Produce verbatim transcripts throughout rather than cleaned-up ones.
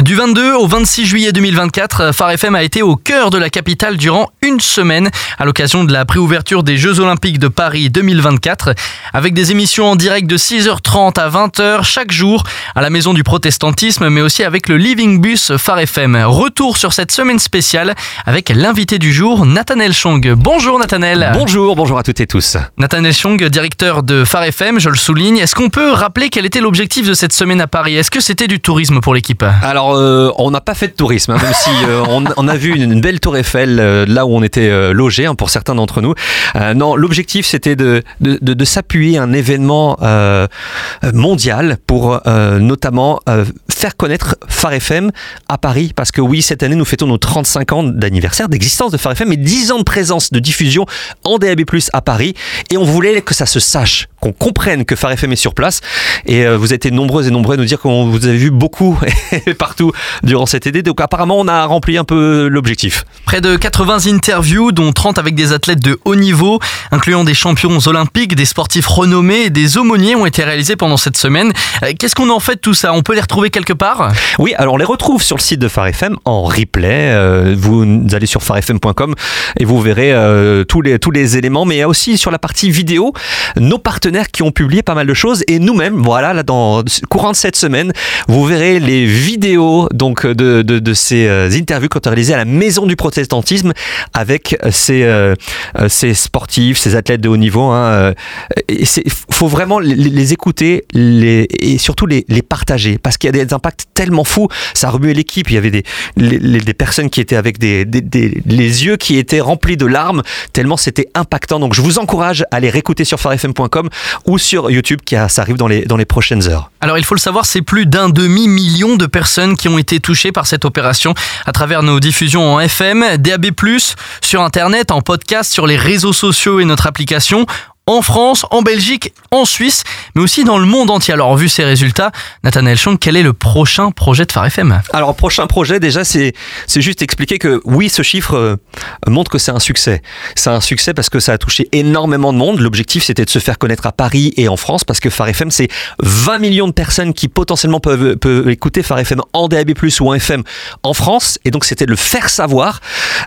Du vingt-deux au vingt-six juillet deux mille vingt-quatre, Phare F M a été au cœur de la capitale durant une semaine à l'occasion de la préouverture des Jeux Olympiques de Paris deux mille vingt-quatre avec des émissions en direct de six heures trente à vingt heures chaque jour à la Maison du Protestantisme mais aussi avec le Living Bus Phare F M. Retour sur cette semaine spéciale avec l'invité du jour, Nathanaël Chong. Bonjour Nathanaël. Bonjour, bonjour à toutes et tous. Nathanaël Chong, directeur de Phare F M, je le souligne. Est-ce qu'on peut rappeler quel était l'objectif de cette semaine à Paris ? Est-ce que c'était du tourisme pour l'équipe ? Alors, euh, on n'a pas fait de tourisme, hein, même si euh, on, on a vu une, une belle tour Eiffel euh, là où on était euh, logé, hein, pour certains d'entre nous. Euh, non, l'objectif c'était de, de, de, de s'appuyer à un événement euh, mondial pour euh, notamment euh, faire connaître Phare F M à Paris. Parce que oui, cette année, nous fêtons nos trente-cinq ans d'anniversaire d'existence de Phare F M et dix ans de présence, de diffusion en D A B plus, à Paris. Et on voulait que ça se sache, qu'on comprenne que Phare F M est sur place. Et euh, vous avez été nombreux et nombreux à nous dire qu'on vous avez vu beaucoup partout durant cet été. Donc apparemment, on a rempli un peu l'objectif. Près de quatre-vingts interviews, dont trente avec des athlètes de haut niveau, incluant des champions olympiques, des sportifs renommés et des aumôniers ont été réalisés pendant cette semaine. Qu'est-ce qu'on en fait de tout ça ? On peut les retrouver quelque part ? Oui, alors on les retrouve sur le site de Phare F M en replay. Euh, vous allez sur phare f m point com et vous verrez euh, tous les, tous les éléments. Mais il y a aussi sur la partie vidéo, nos partenaires qui ont publié pas mal de choses. Et nous-mêmes, voilà, là, dans courant de cette semaine, vous verrez les vidéos donc, de, de, de ces euh, interviews qu'on a réalisées à la Maison du Protestantisme avec ces, euh, ces sportifs, ces athlètes de haut niveau. Hein. Il faut vraiment les, les écouter les, et surtout les, les partager parce qu'il y a des impacts tellement fous. Ça a remué l'équipe. Il y avait des, les, les, des personnes qui étaient avec des, des, des, les yeux qui étaient remplis de larmes tellement c'était impactant. Donc je vous encourage à les réécouter sur phare f m point com ou sur YouTube, qui a, ça arrive dans les, dans les prochaines heures. Alors il faut le savoir, c'est plus d'un demi-million de personnes qui ont été touchées par cette opération à travers nos diffusions en F M, D A B plus, sur Internet, en podcast, sur les réseaux sociaux et notre application. En France, en Belgique, en Suisse, mais aussi dans le monde entier. Alors, vu ces résultats, Nathanaël Chong, quel est le prochain projet de Phare F M ? Alors, prochain projet, déjà, c'est, c'est juste expliquer que oui, ce chiffre euh, montre que c'est un succès. C'est un succès parce que ça a touché énormément de monde. L'objectif, c'était de se faire connaître à Paris et en France parce que Phare F M, c'est vingt millions de personnes qui potentiellement peuvent, peuvent écouter Phare F M en D A B plus, ou en F M en France. Et donc, c'était de le faire savoir.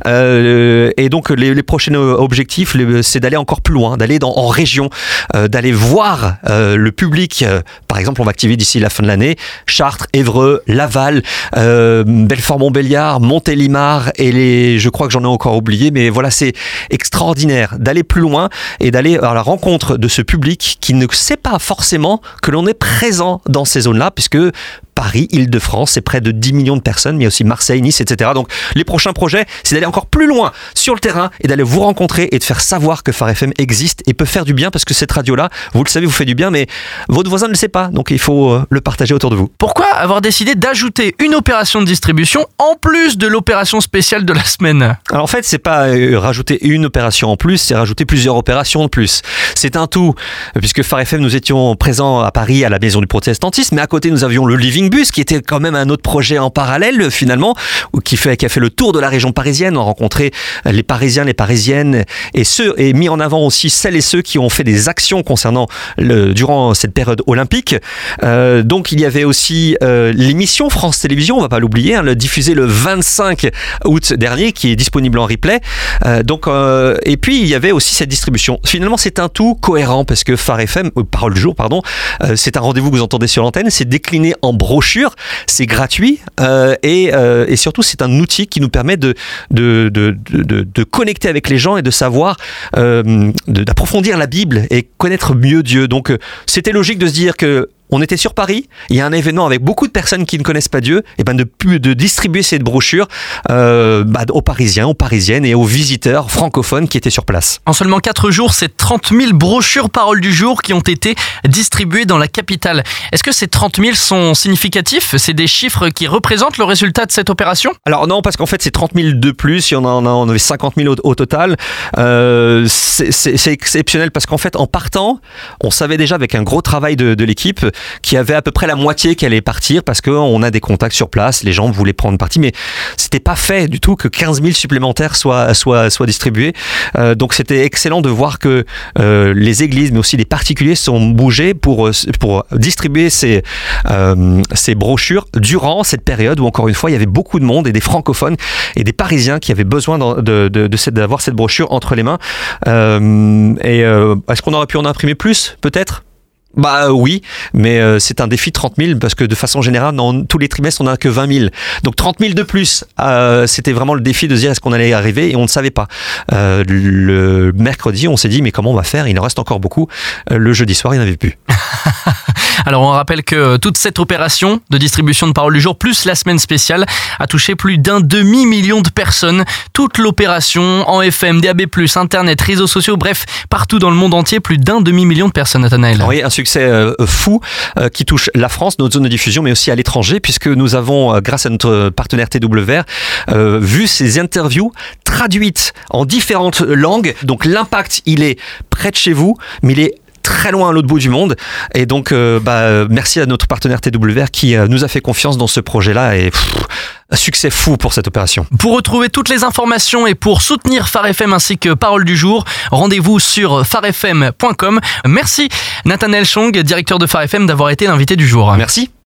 Euh, et donc, les, les prochains objectifs, les, c'est d'aller encore plus loin, d'aller dans, en région, euh, d'aller voir euh, le public. Euh, par exemple, on va activer d'ici la fin de l'année Chartres, Évreux, Laval, euh, Belfort-Montbéliard, Montélimar et les, je crois que j'en ai encore oublié, mais voilà, c'est extraordinaire d'aller plus loin et d'aller à la rencontre de ce public qui ne sait pas forcément que l'on est présent dans ces zones-là, puisque Paris, Île-de-France, c'est près de dix millions de personnes, mais aussi Marseille, Nice, et cetera. Donc, les prochains projets, c'est d'aller encore plus loin sur le terrain et d'aller vous rencontrer et de faire savoir que Phare F M existe et peut faire du bien, parce que cette radio-là, vous le savez, vous fait du bien, mais votre voisin ne le sait pas. Donc, il faut le partager autour de vous. Pourquoi avoir décidé d'ajouter une opération de distribution en plus de l'opération spéciale de la semaine ? Alors, en fait, c'est pas rajouter une opération en plus, c'est rajouter plusieurs opérations de plus. C'est un tout, puisque Phare F M, nous étions présents à Paris à la Maison du Protestantisme, mais à côté, nous avions le Living Bus, qui était quand même un autre projet en parallèle finalement, qui, fait, qui a fait le tour de la région parisienne. On a rencontré les Parisiens, les Parisiennes et ceux, et mis en avant aussi celles et ceux qui ont fait des actions concernant le, durant cette période olympique. Euh, donc il y avait aussi euh, l'émission France Télévisions, on va pas l'oublier, hein, le diffusé le vingt-cinq août dernier, qui est disponible en replay. Euh, donc euh, et puis il y avait aussi cette distribution. Finalement, c'est un tout cohérent parce que Phare F M, euh, Parole du jour, pardon, euh, c'est un rendez-vous que vous entendez sur l'antenne, c'est décliné en brochure, c'est gratuit euh, et, euh, et surtout c'est un outil qui nous permet de, de, de, de, de connecter avec les gens et de savoir, euh, de, d'approfondir la Bible et connaître mieux Dieu. Donc euh, c'était logique de se dire que on était sur Paris, il y a un événement avec beaucoup de personnes qui ne connaissent pas Dieu, et ben de, de distribuer cette brochure euh, bah, aux Parisiens, aux Parisiennes et aux visiteurs francophones qui étaient sur place. En seulement quatre jours, c'est trente mille brochures Parole du jour qui ont été distribuées dans la capitale. Est-ce que ces trente mille sont significatifs ? C'est des chiffres qui représentent le résultat de cette opération ? Alors non, parce qu'en fait c'est trente mille de plus, il y en a, on avait cinquante mille au, au total. Euh, c'est, c'est, c'est exceptionnel parce qu'en fait en partant, on savait déjà avec un gros travail de, de l'équipe qui avait à peu près la moitié qui allait partir parce qu'on a des contacts sur place, les gens voulaient prendre parti, mais c'était pas fait du tout que quinze mille supplémentaires soient, soient, soient distribués. Euh, donc c'était excellent de voir que euh, les églises, mais aussi les particuliers sont bougés pour, pour distribuer ces, euh, ces brochures durant cette période où, encore une fois, il y avait beaucoup de monde et des francophones et des Parisiens qui avaient besoin de, de, de, de cette, d'avoir cette brochure entre les mains. Euh, et euh, est-ce qu'on aurait pu en imprimer plus, peut-être ? Bah euh, oui, mais euh, c'est un défi trente mille parce que de façon générale, dans tous les trimestres, on n'a que vingt mille. Donc trente mille de plus, euh, c'était vraiment le défi de se dire est-ce qu'on allait y arriver et on ne savait pas. Euh, le mercredi, on s'est dit mais comment on va faire ? Il en reste encore beaucoup. Euh, le jeudi soir, il n'y en avait plus. Alors on rappelle que toute cette opération de distribution de Parole du jour plus la semaine spéciale a touché plus d'un demi-million de personnes. Toute l'opération en F M, D A B plus, Internet, réseaux sociaux, bref, partout dans le monde entier, plus d'un demi-million de personnes, Nathanaël. Oui, un succès euh, fou euh, qui touche la France, notre zone de diffusion, mais aussi à l'étranger, puisque nous avons, euh, grâce à notre partenaire T W R, euh, vu ces interviews traduites en différentes langues. Donc l'impact, il est près de chez vous, mais il est très loin à l'autre bout du monde, et donc euh, bah, merci à notre partenaire T W R qui euh, nous a fait confiance dans ce projet-là, et pff, un succès fou pour cette opération. Pour retrouver toutes les informations et pour soutenir Phare F M ainsi que Parole du jour, rendez-vous sur phare f m point com. Merci Nathanaël Chong, directeur de Phare F M, d'avoir été l'invité du jour. Merci.